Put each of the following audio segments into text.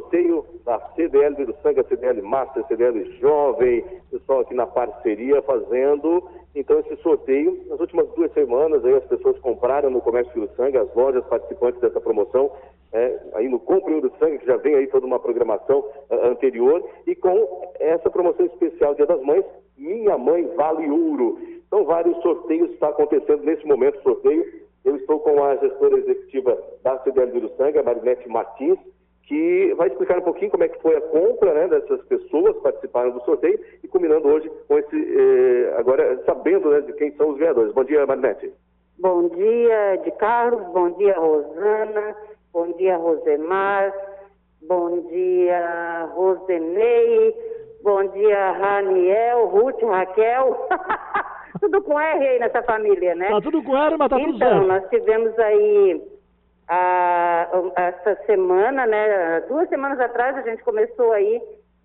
sorteio da CDL de Uruçanga, CDL Master, CDL Jovem, pessoal aqui na parceria fazendo, então, esse sorteio. Nas últimas 2 semanas, aí as pessoas compraram no comércio de Uruçanga, as lojas participantes dessa promoção, aí no Compre Uruçanga, que já vem aí toda uma programação anterior, e com essa promoção especial Dia das Mães, Minha Mãe Vale Ouro. Então, vários sorteios estão acontecendo nesse momento, sorteio. Eu estou com a gestora executiva da CDL de Uruçanga, Marinete Martins, que vai explicar um pouquinho como é que foi a compra, né, dessas pessoas que participaram do sorteio e combinando hoje com esse, agora sabendo, né, de quem são os ganhadores. Bom dia, Marinete. Bom dia, de Carlos, bom dia, Rosana, bom dia, Rosemar, bom dia, Rosenei, bom dia, Raniel, Ruth, Raquel, tudo com R aí nessa família, né? Tá tudo com R, mas tá tudo certo. Então, nós tivemos aí essa semana, né, 2 semanas atrás a gente começou aí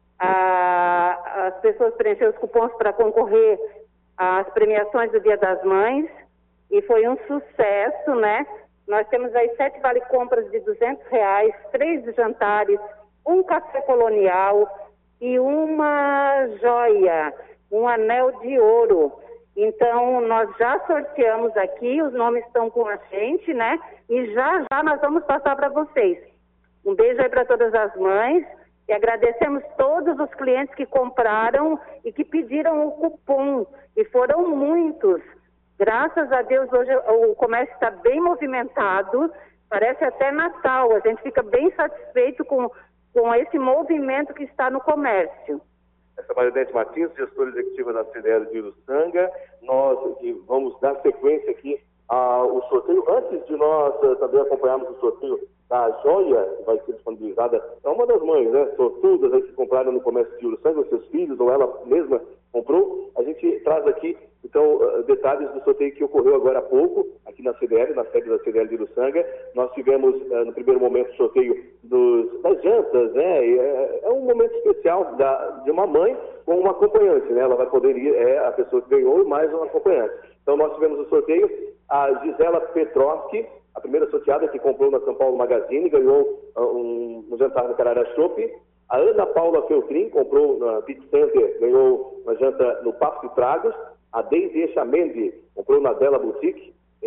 as pessoas preencheram os cupons para concorrer às premiações do Dia das Mães e foi um sucesso, né? Nós temos aí 7 vale-compras de R$200, 3 jantares, 1 café colonial e uma joia, um anel de ouro. Então, nós já sorteamos aqui, os nomes estão com a gente, né? E já nós vamos passar para vocês. Um beijo aí para todas as mães e agradecemos todos os clientes que compraram e que pediram o cupom. E foram muitos. Graças a Deus, hoje o comércio está bem movimentado, parece até Natal. A gente fica bem satisfeito com esse movimento que está no comércio. Essa é a Marinete Martins, gestora executiva da CDL de Uruçanga. Nós vamos dar sequência aqui ao sorteio. Antes de nós também acompanharmos o sorteio da joia, que vai ser disponibilizada para uma das mães, né, sortudas aí que compraram no comércio de Uruçanga, os seus filhos, ou ela mesma comprou, a gente traz aqui, então, detalhes do sorteio que ocorreu agora há pouco, aqui na CDL, na sede da CDL de Uruçanga. Nós tivemos, no primeiro momento, o sorteio das jantas, né? É um momento especial de uma mãe com uma acompanhante, né? Ela vai poder ir, a pessoa que ganhou e mais um acompanhante. Então, nós tivemos o sorteio, a Gisela Petrovski, a primeira sorteada que comprou na São Paulo Magazine, ganhou um jantar no Carará Shopping. A Ana Paula Feltrin comprou na Pit Center, ganhou uma janta no Papo de Tragos. A Deide Chamendi comprou na Bela Boutique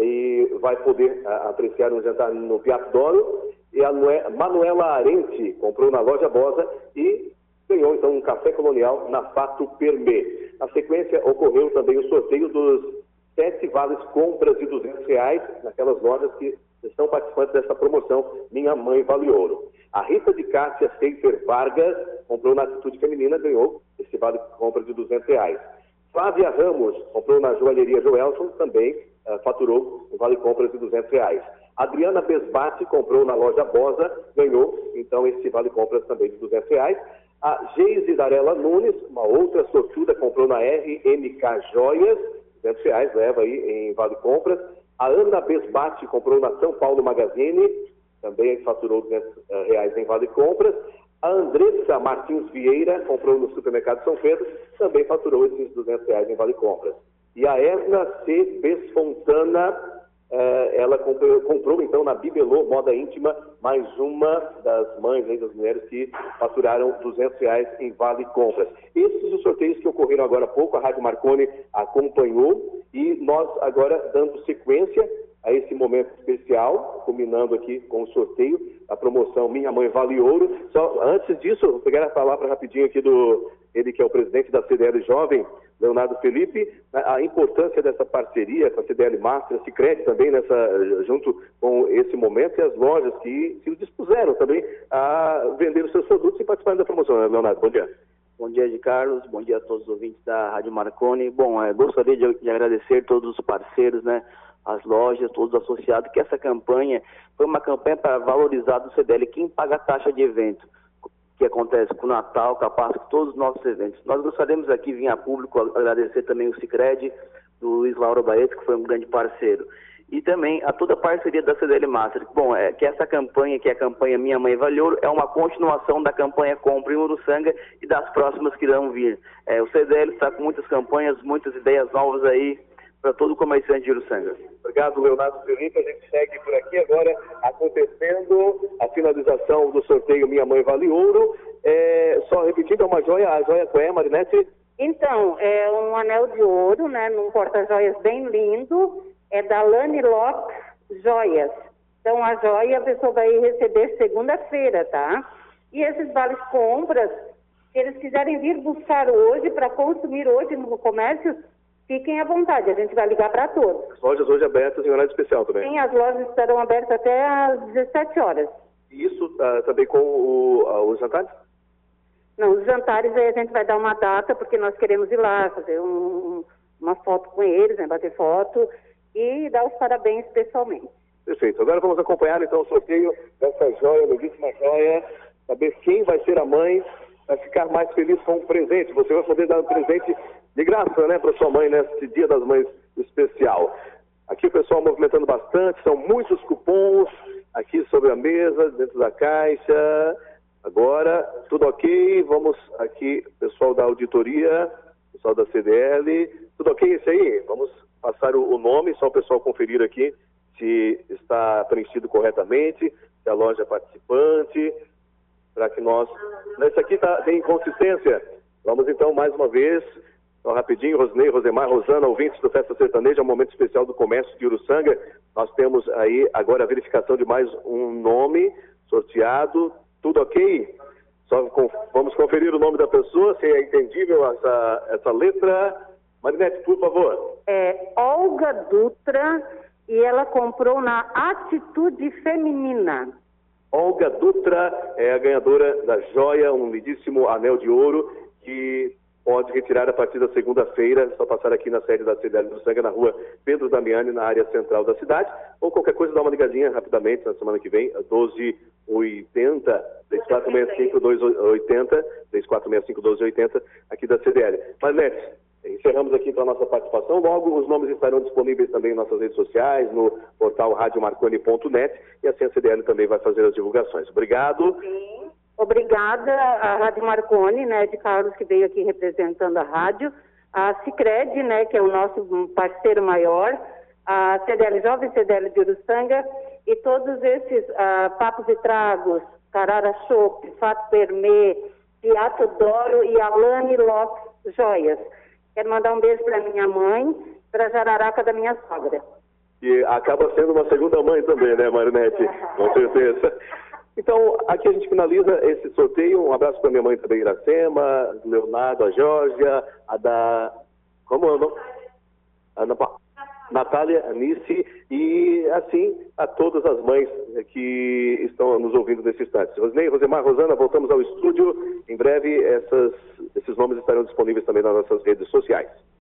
e vai poder apreciar um jantar no Piatto d'Oro. E a Manuela Arente comprou na Loja Bosa e ganhou então um café colonial na Fato Permê. Na sequência ocorreu também o sorteio dos 7 vales compras de R$200 naquelas lojas que estão participantes dessa promoção Minha Mãe Vale Ouro. A Rita de Cássia Seifer Vargas comprou na Atitude Feminina, ganhou esse vale compra de R$200. Flávia Ramos comprou na Joalheria Joelson, também faturou um vale compras de R$200. Adriana Besbate comprou na Loja Bosa, ganhou então esse vale compras também de R$200. A Geise Darela Nunes, uma outra sortuda, comprou na RMK Joias, R$200, leva aí em vale compras. A Ana Besbate comprou na São Paulo Magazine, também faturou R$200 em vale compras. A Andressa Martins Vieira comprou no Supermercado São Pedro, também faturou esses R$200 em vale compras. E a Erna C. Besfontana, ela comprou então na Bibelô Moda Íntima, mais uma das mães aí, das mulheres que faturaram R$200 em vale compras. Esses são os sorteios que ocorreram agora há pouco, a Rádio Marconi acompanhou e nós agora dando sequência a esse momento especial, combinando aqui com o sorteio, a promoção Minha Mãe Vale Ouro. Só antes disso, vou pegar a palavra rapidinho aqui ele que é o presidente da CDL Jovem, Leonardo Felipe, a importância dessa parceria com a CDL Master, a Sicredi também junto com esse momento, e as lojas que se dispuseram também a vender os seus produtos e participarem da promoção. Leonardo, bom dia. Bom dia, de Carlos. Bom dia a todos os ouvintes da Rádio Marconi. Bom, gostaria de agradecer todos os parceiros, né? As lojas, todos os associados, que essa campanha foi uma campanha para valorizar do CDL quem paga a taxa de evento, que acontece com o Natal, com a Páscoa, com todos os nossos eventos. Nós gostaríamos aqui, vir a público, agradecer também o Sicredi, do Luiz Lauro Baeto, que foi um grande parceiro. E também a toda a parceria da CDL Master. Bom, que essa campanha, que é a campanha Minha Mãe Vale Ouro, é uma continuação da campanha Compre em Uruçanga e das próximas que irão vir. O CDL está com muitas campanhas, muitas ideias novas aí, para todo o comerciante de Uruçanga. Obrigado, Leonardo Felipe. A gente segue por aqui agora, acontecendo a finalização do sorteio Minha Mãe Vale Ouro. Só repetindo, é uma joia, a joia qual é, Marinete? Então, é um anel de ouro, né, num porta-joias bem lindo, é da Lani Lopes Joias. Então, a joia a pessoa vai receber segunda-feira, tá? E esses vales compras, se eles quiserem vir buscar hoje, para consumir hoje no comércio, fiquem à vontade, a gente vai ligar para todos. As lojas hoje abertas em horário especial também? Sim, as lojas estarão abertas até às 17 horas. E isso também com os jantares? Não, os jantares aí a gente vai dar uma data, porque nós queremos ir lá, fazer uma foto com eles, né, bater foto e dar os parabéns pessoalmente. Perfeito. Agora vamos acompanhar então o sorteio dessa joia, belíssima joia, saber quem vai ser a mãe, vai ficar mais feliz com o presente. Você vai poder dar um presente de graça, né, para sua mãe nesse Dia das Mães especial. Aqui o pessoal movimentando bastante, são muitos cupons aqui sobre a mesa, dentro da caixa. Agora, tudo ok, vamos aqui, pessoal da auditoria, pessoal da CDL, tudo ok esse aí? Vamos passar o nome, só o pessoal conferir aqui se está preenchido corretamente, se a loja é participante, para que nós... Esse aqui tem inconsistência. Vamos então, mais uma vez, então, rapidinho, Rosinei, Rosemar, Rosana, ouvintes do Festa Sertaneja, é um momento especial do comércio de Uruçanga. Nós temos aí agora a verificação de mais um nome sorteado. Tudo ok? Só vamos conferir o nome da pessoa, se é entendível essa letra. Marinete, por favor. É Olga Dutra e ela comprou na Atitude Feminina. Olga Dutra é a ganhadora da joia, um lindíssimo anel de ouro que pode retirar a partir da segunda-feira, só passar aqui na sede da CDL do Uruçanga, na rua Pedro Damiani, na área central da cidade, ou qualquer coisa, dá uma ligadinha rapidamente na semana que vem, 1280, 3465-1280, 3465-1280, aqui da CDL. Marinete, encerramos aqui então a nossa participação. Logo, os nomes estarão disponíveis também em nossas redes sociais, no portal radiomarconi.net, e assim a CDL também vai fazer as divulgações. Obrigado. Sim. Obrigada à Rádio Marconi, né, de Carlos, que veio aqui representando a rádio, a Sicredi, né, que é o nosso parceiro maior, a CDL Jovem, CDL de Uruçanga, e todos esses Papos e Tragos, Carara Chopp, Fato Permê, Teatro Doro e Alane Lopes Joias. Quero mandar um beijo para minha mãe, para a jararaca da minha sogra. E acaba sendo uma segunda mãe também, né, Marinete? Com certeza. Então, aqui a gente finaliza esse sorteio. Um abraço para minha mãe também, Iracema, Leonardo, a Georgia, a da... Como é o nome? Natália, Anice, e assim a todas as mães que estão nos ouvindo nesse instante. Rosinei, Rosemar, Rosana, voltamos ao estúdio. Em breve esses nomes estarão disponíveis também nas nossas redes sociais.